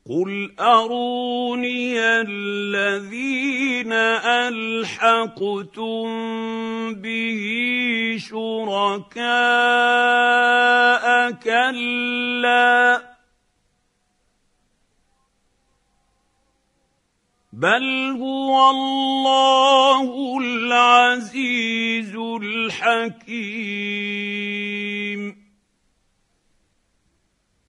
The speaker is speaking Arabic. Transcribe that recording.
قُلْ أَرُونِيَ الَّذِينَ أَلْحَقْتُم بِهِ شُرَكَاءَ ۖ كَلَّا بَلْ هُوَ اللَّهُ الْعَزِيزُ الْحَكِيمُ.